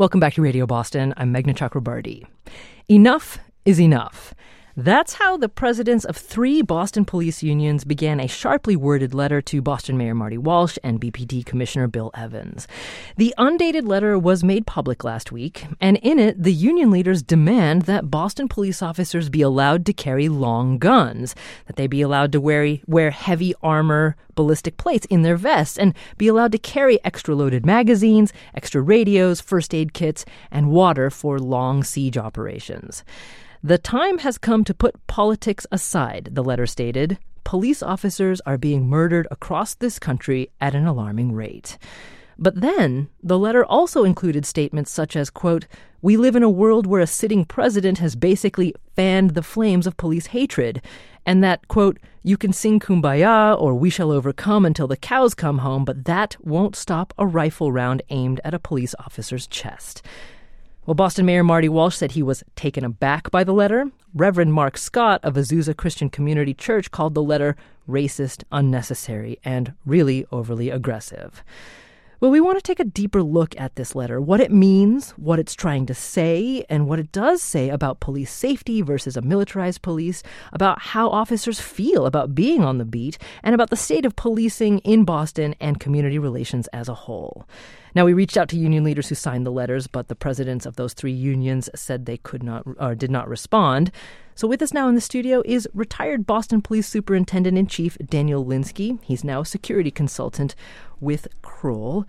Welcome back to Radio Boston. I'm Meghna Chakrabarty. Enough is enough. That's how the presidents of 3 Boston police unions began a sharply worded letter to Boston Mayor Marty Walsh and BPD Commissioner Bill Evans. The undated letter was made public last week, and in it, the union leaders demand that Boston police officers be allowed to carry long guns, that they be allowed to wear heavy armor, ballistic plates in their vests, and be allowed to carry extra loaded magazines, extra radios, first aid kits, and water for long siege operations. The time has come to put politics aside, the letter stated. Police officers are being murdered across this country at an alarming rate. But then, the letter also included statements such as, quote, "We live in a world where a sitting president has basically fanned the flames of police hatred," and that, quote, "You can sing Kumbaya or We Shall Overcome until the cows come home, but that won't stop a rifle round aimed at a police officer's chest." Well, Boston Mayor Marty Walsh said he was taken aback by the letter. Reverend Mark Scott of Azusa Christian Community Church called the letter racist, unnecessary, and really overly aggressive. Well, we want to take a deeper look at this letter, what it means, what it's trying to say, and what it does say about police safety versus a militarized police, about how officers feel about being on the beat, and about the state of policing in Boston and community relations as a whole. Now, we reached out to union leaders who signed the letters, but the presidents of those 3 unions said they could not or did not respond. So with us now in the studio is retired Boston Police Superintendent-in-Chief Daniel Linsky. He's now a security consultant with Kroll.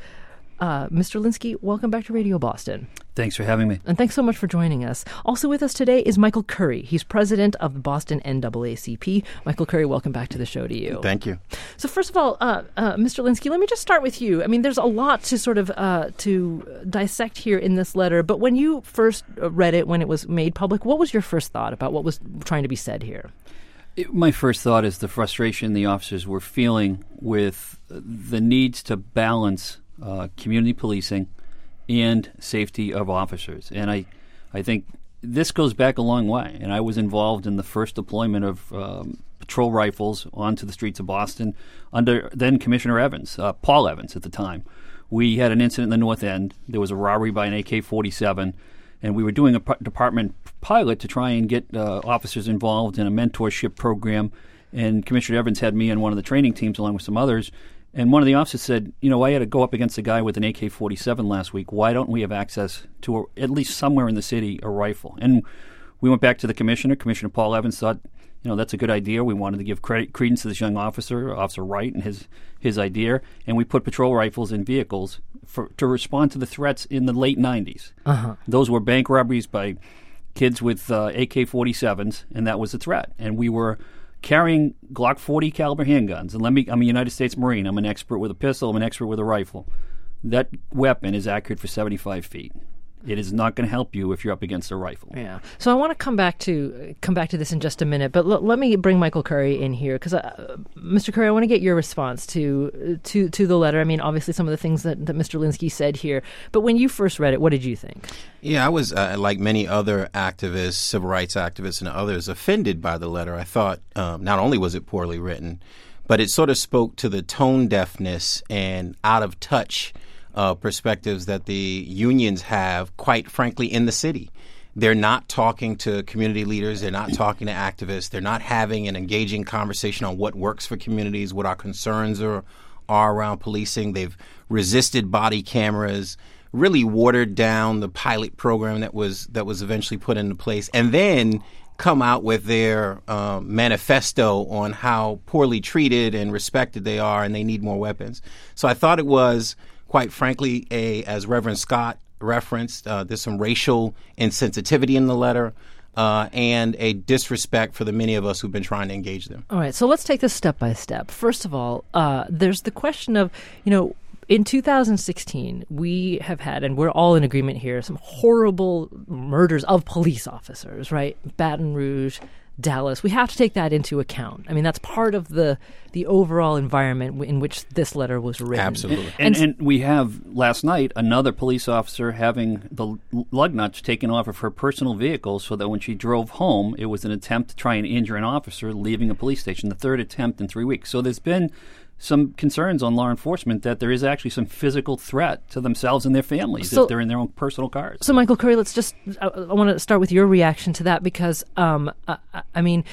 Mr. Linsky, welcome back to Radio Boston. Thanks for having me. And thanks so much for joining us. Also with us today is Michael Curry. He's president of the Boston NAACP. Michael Curry, welcome back to the show to you. Thank you. So first of all, Mr. Linsky, let me just start with you. I mean, there's a lot to sort of to dissect here in this letter, but when you first read it, when it was made public, what was your first thought about what was trying to be said here? My first thought is the frustration the officers were feeling with the needs to balance community policing and safety of officers. And I think this goes back a long way. And I was involved in the first deployment of patrol rifles onto the streets of Boston under then Commissioner Evans, Paul Evans at the time. We had an incident in the North End. There was a robbery by an AK-47, and we were doing a department pilot to try and get officers involved in a mentorship program. And Commissioner Evans had me on one of the training teams along with some others. And one of the officers said, I had to go up against a guy with an AK-47 last week. Why don't we have access to, at least somewhere in the city, a rifle? And we went back to the commissioner. Commissioner Paul Evans thought, that's a good idea. We wanted to give credence to this young officer, Officer Wright, and his idea. And we put patrol rifles in vehicles to respond to the threats in the late 90s. Uh-huh. Those were bank robberies by kids with AK-47s, and that was a threat. And we were carrying Glock 40 caliber handguns. And I'm a United States Marine. I'm an expert with a pistol. I'm an expert with a rifle. That weapon is accurate for 75 feet. It is not going to help you if you're up against a rifle. Yeah. So I want to come back to this in just a minute, but let me bring Michael Curry in here because, Mr. Curry, I want to get your response to the letter. I mean, obviously some of the things that Mr. Linsky said here, but when you first read it, what did you think? Yeah, I was, like many other activists, civil rights activists and others, offended by the letter. I thought not only was it poorly written, but it sort of spoke to the tone deafness and out of touch perspectives that the unions have, quite frankly, in the city. They're not talking to community leaders. They're not talking to activists. They're not having an engaging conversation on what works for communities, what our concerns are around policing. They've resisted body cameras, really watered down the pilot program that was eventually put into place, and then come out with their manifesto on how poorly treated and respected they are and they need more weapons. So I thought it was, quite frankly, as Reverend Scott referenced, there's some racial insensitivity in the letter and a disrespect for the many of us who've been trying to engage them. All right, so let's take this step by step. First of all, there's the question of, in 2016, we have had, and we're all in agreement here, some horrible murders of police officers, right? Baton Rouge, Dallas. We have to take that into account. I mean, that's part of the overall environment in which this letter was written. Absolutely. And we have, last night, another police officer having the lug nuts taken off of her personal vehicle so that when she drove home, it was an attempt to try and injure an officer leaving a police station, the third attempt in 3 weeks. So there's been some concerns on law enforcement that there is actually some physical threat to themselves and their families if they're in their own personal cars. So, Michael Curry, I want to start with your reaction to that because, there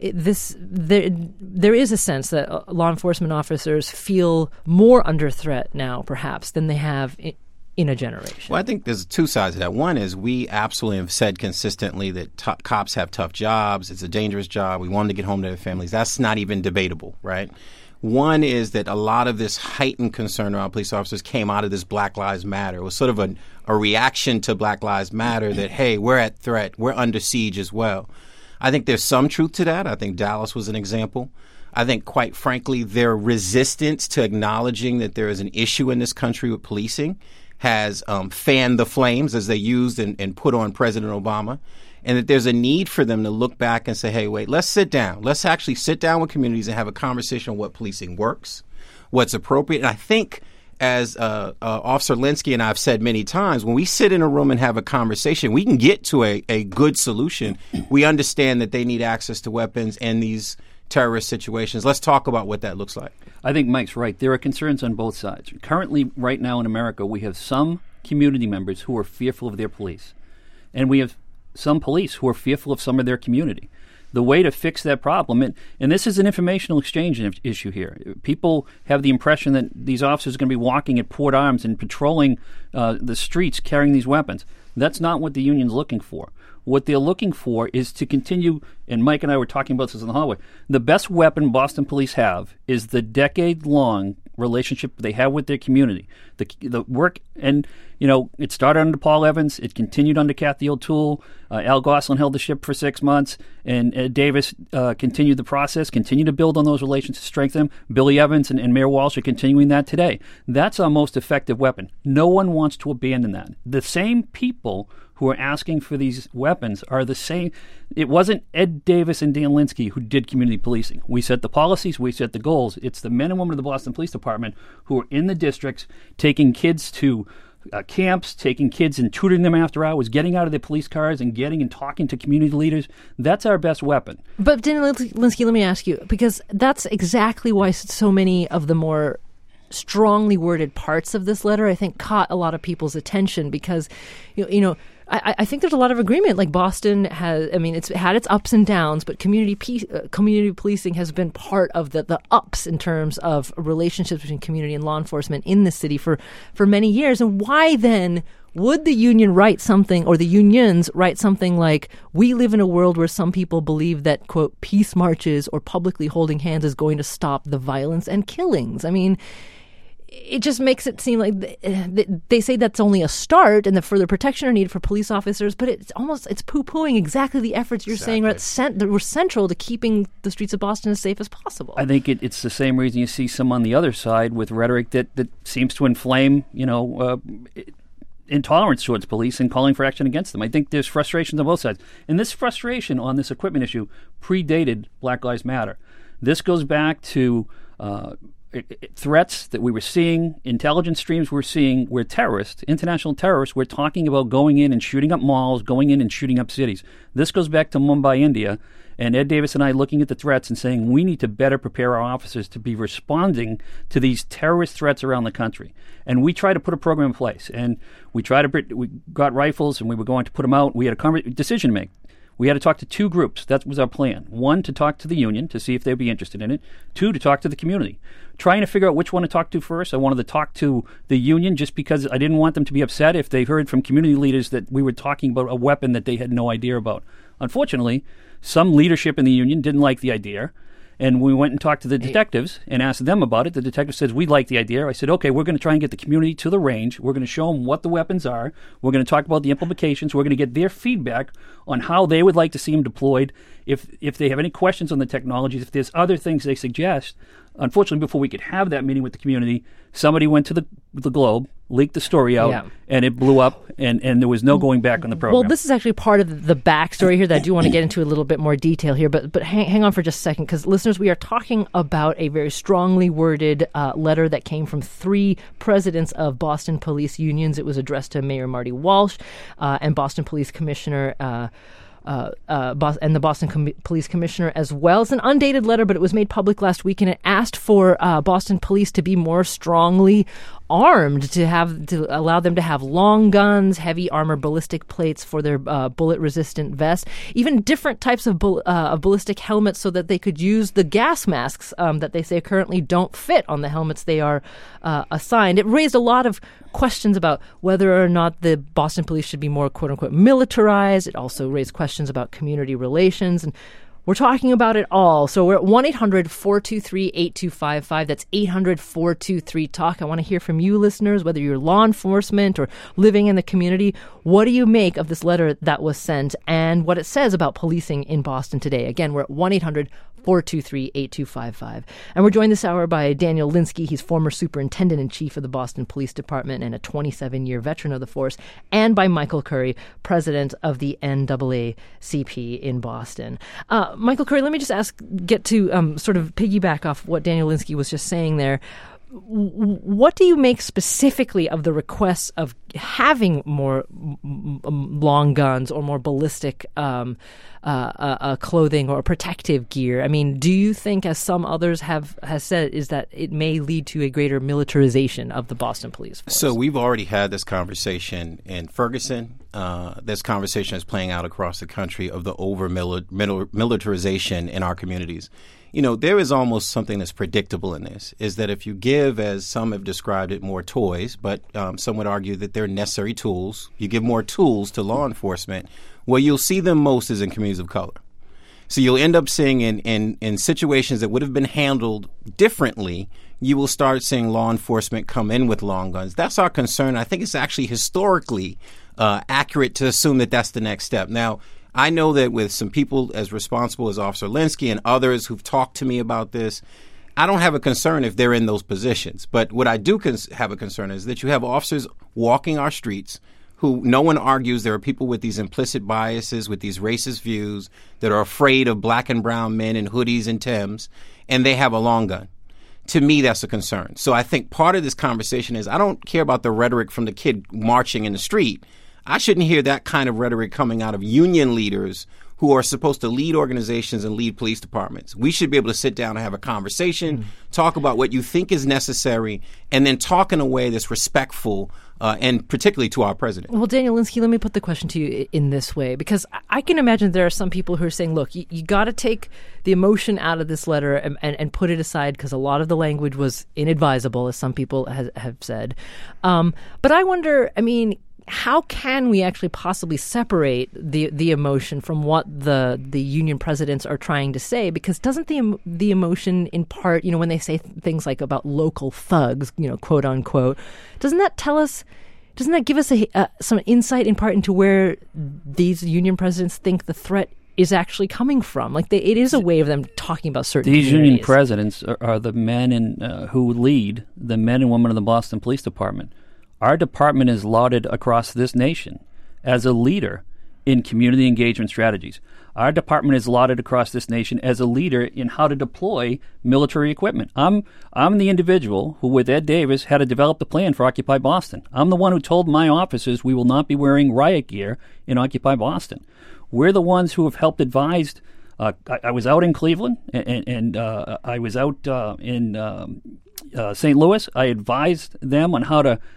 is a sense that law enforcement officers feel more under threat now, perhaps, than they have in a generation. Well, I think there's two sides to that. One is we absolutely have said consistently that cops have tough jobs. It's a dangerous job. We want them to get home to their families. That's not even debatable, right? One is that a lot of this heightened concern around police officers came out of this Black Lives Matter. It was sort of a reaction to Black Lives Matter that, hey, we're at threat. We're under siege as well. I think there's some truth to that. I think Dallas was an example. I think, quite frankly, their resistance to acknowledging that there is an issue in this country with policing has fanned the flames, as they used and put on President Obama, and that there's a need for them to look back and say, hey, wait, let's sit down. Let's actually sit down with communities and have a conversation on what policing works, what's appropriate. And I think, as Officer Linsky and I have said many times, when we sit in a room and have a conversation, we can get to a good solution. We understand that they need access to weapons in these terrorist situations. Let's talk about what that looks like. I think Mike's right. There are concerns on both sides. Currently, right now in America, we have some community members who are fearful of their police, and we have some police who are fearful of some of their community. The way to fix that problem, and this is an informational exchange issue here. People have the impression that these officers are going to be walking at port arms and patrolling the streets carrying these weapons. That's not what the union's looking for. What they're looking for is to continue, and Mike and I were talking about this in the hallway, the best weapon Boston police have is the decade-long relationship they have with their community. The work, and it started under Paul Evans, it continued under Kathy O'Toole, Al Gosselin held the ship for 6 months, and Ed Davis continued the process, continued to build on those relations to strengthen them. Billy Evans and Mayor Walsh are continuing that today. That's our most effective weapon. No one wants to abandon that. The same people who are asking for these weapons are the same. It wasn't Ed Davis and Dan Linsky who did community policing. We set the policies, we set the goals. It's the men and women of the Boston Police Department who are in the districts taking kids to camps, taking kids and tutoring them after hours, getting out of their police cars and getting and talking to community leaders. That's our best weapon. But Dan Linsky, let me ask you, because that's exactly why so many of the more strongly worded parts of this letter, I think, caught a lot of people's attention because, I think there's a lot of agreement. Like Boston has, it's had its ups and downs, but community policing has been part of the ups in terms of relationships between community and law enforcement in the city for many years. And why then would the union write something, or the unions write something like, we live in a world where some people believe that, quote, peace marches or publicly holding hands is going to stop the violence and killings? I mean, it just makes it seem like they say that's only a start and that further protection are needed for police officers, but it's poo-pooing exactly the efforts you're saying that were central to keeping the streets of Boston as safe as possible. I think it's the same reason you see some on the other side with rhetoric that seems to inflame, intolerance towards police and calling for action against them. I think there's frustrations on both sides. And this frustration on this equipment issue predated Black Lives Matter. This goes back to threats that we were seeing, intelligence streams we're seeing, where terrorists, international terrorists, were talking about going in and shooting up malls, going in and shooting up cities. This goes back to Mumbai, India, and Ed Davis and I looking at the threats and saying we need to better prepare our officers to be responding to these terrorist threats around the country. And we try to put a program in place, and we got rifles, and we were going to put them out. We had a decision to make. We had to talk to two groups. That was our plan. One, to talk to the union to see if they'd be interested in it. Two, to talk to the community. Trying to figure out which one to talk to first. I wanted to talk to the union just because I didn't want them to be upset if they heard from community leaders that we were talking about a weapon that they had no idea about. Unfortunately, some leadership in the union didn't like the idea. And we went and talked to the detectives and asked them about it. The detective says, we like the idea. I said, okay, we're going to try and get the community to the range. We're going to show them what the weapons are. We're going to talk about the implications. We're going to get their feedback on how they would like to see them deployed. If they have any questions on the technologies, if there's other things they suggest. Unfortunately, before we could have that meeting with the community, somebody went to the Globe, leaked the story out, and it blew up, and there was no going back on the program. Well, this is actually part of the backstory here that I do want to get into a little bit more detail here, but hang on for just a second, because listeners, we are talking about a very strongly worded letter that came from 3 presidents of Boston police unions. It was addressed to Mayor Marty Walsh and Boston Police Commissioner and the Boston Police Commissioner as well. It's an undated letter, but it was made public last week, and it asked for Boston Police to be more strongly armed, to allow them to have long guns, heavy armor, ballistic plates for their bullet-resistant vests, even different types of ballistic helmets, so that they could use the gas masks that they say currently don't fit on the helmets they are assigned. It raised a lot of questions about whether or not the Boston Police should be more quote-unquote militarized. It also raised questions about community relations, and we're talking about it all. So we're at 1-800-423-8255. That's 800-423-TALK. I want to hear from you listeners, whether you're law enforcement or living in the community. What do you make of this letter that was sent and what it says about policing in Boston today? Again, we're at 1-800-423-8255. And we're joined this hour by Daniel Lynskey. He's former superintendent-in-chief of the Boston Police Department and a 27-year veteran of the force. And by Michael Curry, president of the NAACP in Boston. Michael Curry, let me just get to sort of piggyback off what Daniel Lynskey was just saying there. What do you make specifically of the requests of having more long guns or more ballistic clothing or protective gear? I mean, do you think, as some others has said, is that it may lead to a greater militarization of the Boston Police Force? So we've already had this conversation in Ferguson. This conversation is playing out across the country of the over-militarization in our communities. You know, there is almost something that's predictable in this, is that if you give, as some have described it, more toys, but some would argue that they're necessary tools, you give more tools to law enforcement, where you'll see them most is in communities of color. So you'll end up seeing in situations that would have been handled differently, you will start seeing law enforcement come in with long guns. That's our concern. I think it's actually historically accurate to assume that that's the next step. Now, I know that with some people as responsible as Officer Lynskey and others who've talked to me about this, I don't have a concern if they're in those positions. But what I do have a concern is that you have officers walking our streets who no one argues there are people with these implicit biases, with these racist views that are afraid of black and brown men in hoodies and Timbs, and they have a long gun. To me, that's a concern. So I think part of this conversation is I don't care about the rhetoric from the kid marching in the street. I shouldn't hear that kind of rhetoric coming out of union leaders who are supposed to lead organizations and lead police departments. We should be able to sit down and have a conversation, talk about what you think is necessary, and then talk in a way that's respectful, and particularly to our president. Well, Daniel Lynskey, let me put the question to you in this way, because I can imagine there are some people who are saying, look, you got to take the emotion out of this letter and put it aside, because a lot of the language was inadvisable, as some people have said. But I wonder, I mean, how can we actually possibly separate the emotion from what the union presidents are trying to say? Because doesn't the emotion, in part, you know, when they say things like about local thugs, you know, quote unquote, doesn't that give us some insight in part into where these union presidents think the threat is actually coming from? Like, it is a way of them talking about certain These communities. union presidents are the men who lead the men and women of the Boston Police Department. Our department is lauded across this nation as a leader in community engagement strategies. Our department is lauded across this nation as a leader in how to deploy military equipment. I'm the individual who, with Ed Davis, had to develop the plan for Occupy Boston. I'm the one who told my officers we will not be wearing riot gear in Occupy Boston. We're the ones who have helped advised. I was out in Cleveland, and I was out in St. Louis. I advised them on how to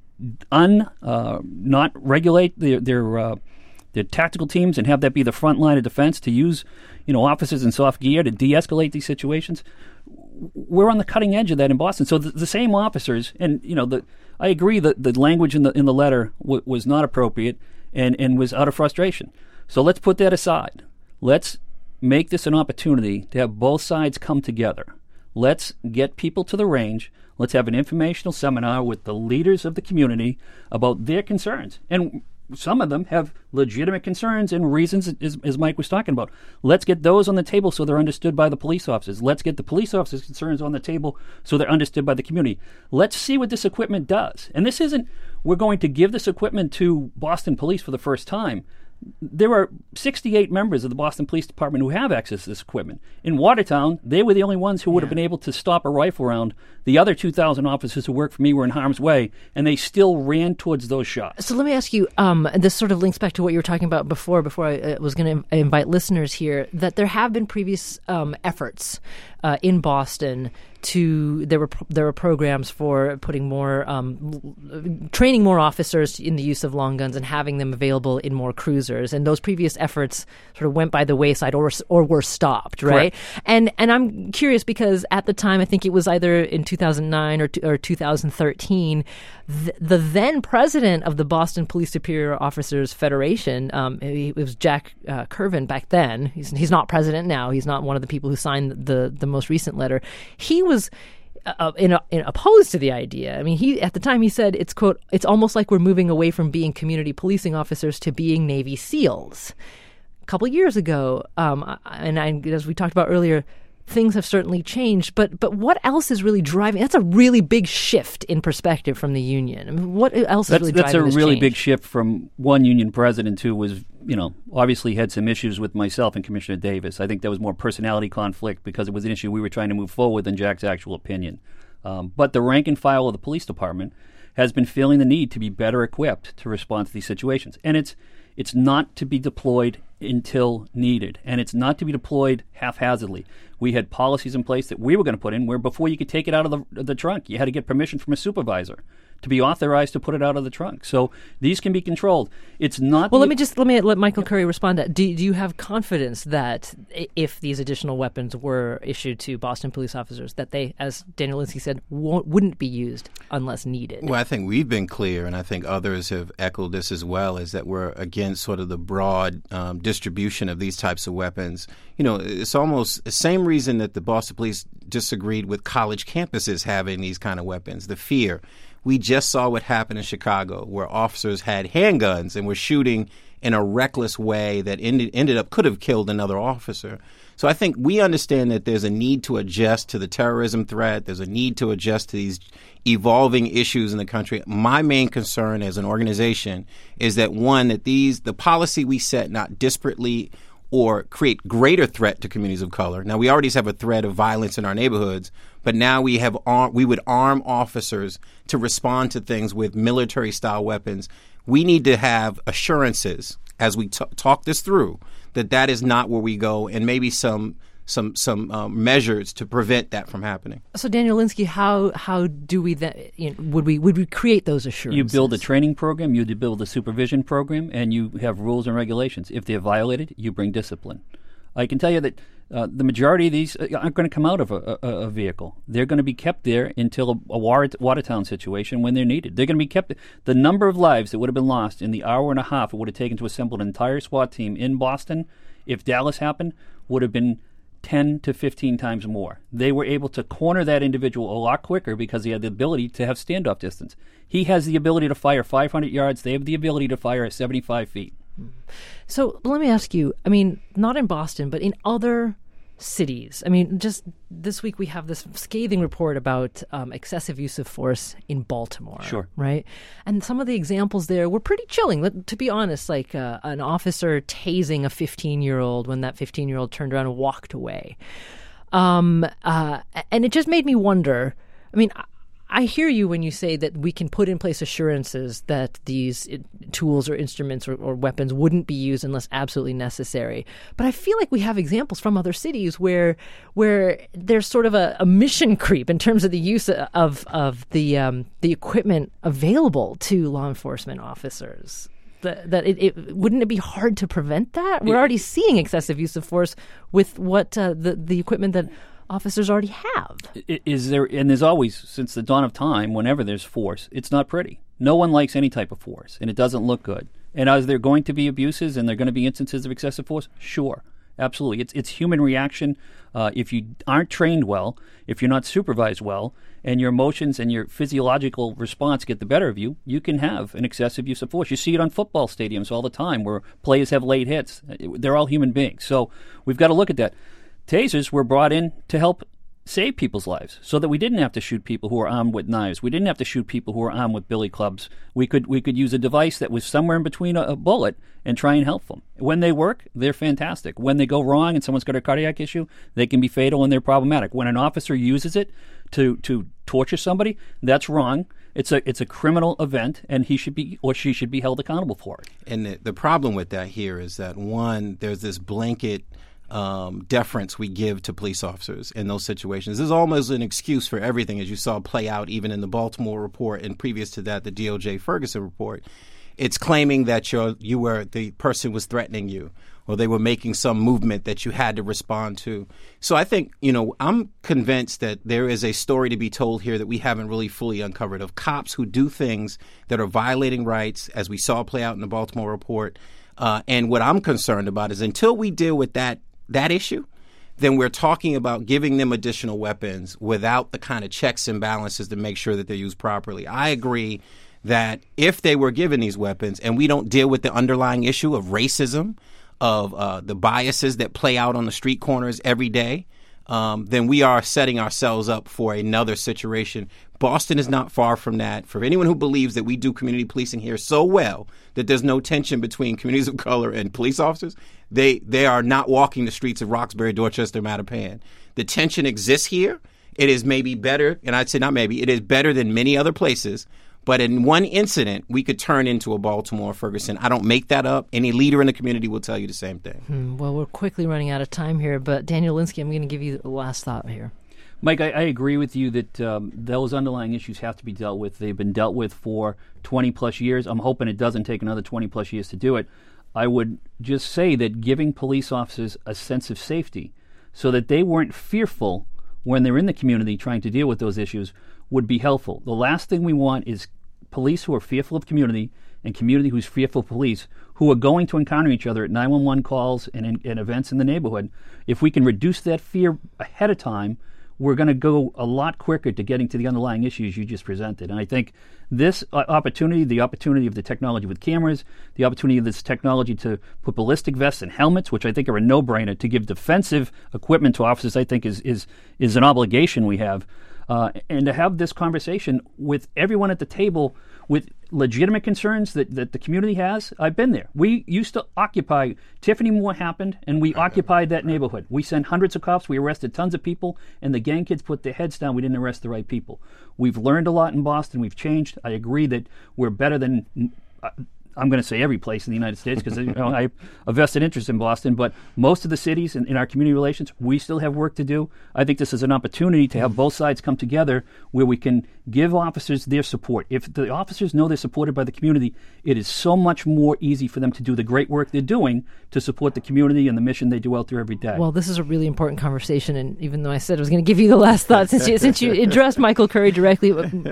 not regulate their tactical teams and have that be the front line of defense, to use, you know, officers in soft gear to de-escalate these situations. We're on the cutting edge of that in Boston. So the same officers, and you know, I agree that the language in the letter was not appropriate and was out of frustration. So let's put that aside. Let's make this an opportunity to have both sides come together. Let's get people to the range. Let's have an informational seminar with the leaders of the community about their concerns. And some of them have legitimate concerns and reasons, as Mike was talking about. Let's get those on the table so they're understood by the police officers. Let's get the police officers' concerns on the table so they're understood by the community. Let's see what this equipment does. And this isn't, we're going to give this equipment to Boston Police for the first time. there are 68 members of the Boston Police Department who have access to this equipment. In Watertown, they were the only ones who would have been able to stop a rifle round. The other 2,000 officers who worked for me were in harm's way, and they still ran towards those shots. So let me ask you, this sort of links back to what you were talking about before I was going to invite listeners here, that there have been previous efforts in Boston there were programs for putting more training more officers in the use of long guns and having them available in more cruisers, and those previous efforts sort of went by the wayside or were stopped, right? And I'm curious because at the time, I think it was either in 2009 or 2013, the then president of the Boston Police Superior Officers Federation, it was Jack Curvin back then. He's not president now. He's not one of the people who signed the most recent letter. He was opposed to the idea. I mean, at the time he said it's, quote, "It's almost like we're moving away from being community policing officers to being Navy SEALs." A couple of years ago, as we talked about earlier, things have certainly changed. But what else is really driving? That's a really big shift in perspective from the union. I mean, what else is really driving this change? That's a really big shift from one union president who was, obviously had some issues with myself and Commissioner Davis. I think there was more personality conflict because it was an issue we were trying to move forward than Jack's actual opinion. But the rank and file of the police department has been feeling the need to be better equipped to respond to these situations. And it's not to be deployed until needed, and it's not to be deployed haphazardly. We had policies in place that we were going to put in where before you could take it out of the trunk, you had to get permission from a supervisor to be authorized to put it out of the trunk. So these can be controlled. It's not. Well, let me let Michael Curry respond to that. Do you have confidence that if these additional weapons were issued to Boston police officers, that they, as Daniel Lynskey said, wouldn't be used unless needed? Well, I think we've been clear, and I think others have echoed this as well, is that we're against sort of the broad distribution of these types of weapons. It's almost the same reason that the Boston police disagreed with college campuses having these kind of weapons, the fear. We just saw what happened in Chicago, where officers had handguns and were shooting in a reckless way that ended up could have killed another officer. So I think we understand that there's a need to adjust to the terrorism threat. There's a need to adjust to these evolving issues in the country. My main concern as an organization is that, one, that the policy we set not disparately or create greater threat to communities of color. Now, we already have a threat of violence in our neighborhoods, but now we would arm officers to respond to things with military-style weapons. We need to have assurances as we talk this through that is not where we go, and maybe some measures to prevent that from happening. So, Daniel Lynskey, how do we then would we create those assurances? You build a training program, you build a supervision program, and you have rules and regulations. If they're violated, you bring discipline. I can tell you that the majority of these aren't going to come out of a vehicle. They're going to be kept there until a Watertown situation when they're needed. They're going to be kept. The number of lives that would have been lost in the hour and a half it would have taken to assemble an entire SWAT team in Boston, if Dallas happened, would have been 10 to 15 times more. They were able to corner that individual a lot quicker because he had the ability to have standoff distance. He has the ability to fire 500 yards. They have the ability to fire at 75 feet. So let me ask you, not in Boston, but in other cities. Just this week we have this scathing report about excessive use of force in Baltimore. Sure. Right? And some of the examples there were pretty chilling, to be honest, like an officer tasing a 15-year-old when that 15-year-old turned around and walked away. And it just made me wonder, I hear you when you say that we can put in place assurances that these tools or instruments or weapons wouldn't be used unless absolutely necessary. But I feel like we have examples from other cities where there's sort of a mission creep in terms of the use of the equipment available to law enforcement officers. Wouldn't it be hard to prevent that? We're already seeing excessive use of force with what the equipment that officers already have. There's always, since the dawn of time, whenever there's force, it's not pretty. No one likes any type of force, and it doesn't look good. And is there going to be abuses and there are going to be instances of excessive force? Sure, absolutely. It's human reaction. If you aren't trained well, if you're not supervised well, and your emotions and your physiological response get the better of you, you can have an excessive use of force. You see it on football stadiums all the time where players have late hits. They're all human beings. So we've got to look at that. Tasers were brought in to help save people's lives so that we didn't have to shoot people who are armed with knives. We didn't have to shoot people who are armed with billy clubs. We could use a device that was somewhere in between a bullet and try and help them. When they work, they're fantastic. When they go wrong and someone's got a cardiac issue, they can be fatal and they're problematic. When an officer uses it to torture somebody, that's wrong. It's a criminal event, and he should be or she should be held accountable for it. And the problem with that here is that, one, there's this blanket deference we give to police officers in those situations. There's almost an excuse for everything, as you saw play out even in the Baltimore report, and previous to that, the DOJ Ferguson report. It's claiming that the person was threatening you, or they were making some movement that you had to respond to. So I think, I'm convinced that there is a story to be told here that we haven't really fully uncovered, of cops who do things that are violating rights, as we saw play out in the Baltimore report. And what I'm concerned about is, until we deal with that issue, then we're talking about giving them additional weapons without the kind of checks and balances to make sure that they're used properly. I agree that if they were given these weapons and we don't deal with the underlying issue of racism, of the biases that play out on the street corners every day, then we are setting ourselves up for another situation. Boston is not far from that. For anyone who believes that we do community policing here so well that there's no tension between communities of color and police officers, they are not walking the streets of Roxbury, Dorchester, Mattapan. The tension exists here. It is maybe better, and I'd say not maybe, it is better than many other places. But in one incident, we could turn into a Baltimore Ferguson. I don't make that up. Any leader in the community will tell you the same thing. Well, we're quickly running out of time here, but Daniel Lynskey, I'm going to give you the last thought here. Mike, I agree with you that those underlying issues have to be dealt with. They've been dealt with for 20-plus years. I'm hoping it doesn't take another 20-plus years to do it. I would just say that giving police officers a sense of safety so that they weren't fearful when they're in the community trying to deal with those issues would be helpful. The last thing we want is police who are fearful of community and community who's fearful of police who are going to encounter each other at 911 calls and events in the neighborhood. If we can reduce that fear ahead of time, we're going to go a lot quicker to getting to the underlying issues you just presented. And I think this opportunity, the opportunity of the technology with cameras, the opportunity of this technology to put ballistic vests and helmets, which I think are a no-brainer, to give defensive equipment to officers, I think is an obligation we have. And to have this conversation with everyone at the table with legitimate concerns that the community has. I've been there. We used to occupy, Tiffany Moore happened, and we occupied that neighborhood. We sent hundreds of cops. We arrested tons of people, and the gang kids put their heads down. We didn't arrest the right people. We've learned a lot in Boston. We've changed. I agree that we're better than... I'm going to say every place in the United States because I have a vested interest in Boston, but most of the cities in our community relations, we still have work to do. I think this is an opportunity to have both sides come together where we can give officers their support. If the officers know they're supported by the community, it is so much more easy for them to do the great work they're doing to support the community and the mission they do out there every day. Well, this is a really important conversation, and even though I said I was going to give you the last thought, since you addressed Michael Curry directly,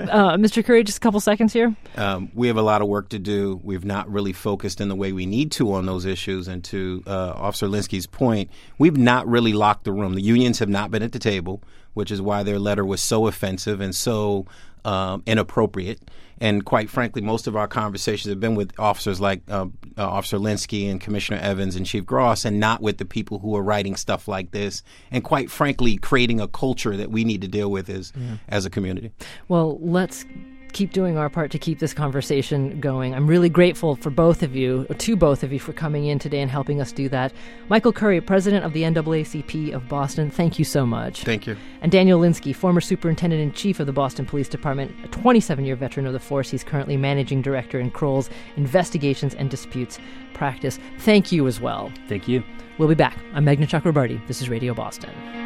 Mr. Curry, just a couple seconds here. We have a lot of work to do. We've not really focused in the way we need to on those issues. And to Officer Lynskey's point, we've not really locked the room. The unions have not been at the table, which is why their letter was so offensive and so inappropriate. And quite frankly, most of our conversations have been with officers like Officer Lynskey and Commissioner Evans and Chief Gross, and not with the people who are writing stuff like this. And quite frankly, creating a culture that we need to deal with as a community. Well, let's keep doing our part to keep this conversation going. I'm really grateful to both of you for coming in today and helping us do that. Michael Curry, president of the NAACP of Boston, thank you so much. Thank you. And Daniel Lynskey, former superintendent-in-chief of the Boston Police Department, a 27-year veteran of the force. He's currently managing director in Kroll's Investigations and Disputes Practice. Thank you as well. Thank you. We'll be back. I'm Meghna Chakrabarti. This is Radio Boston.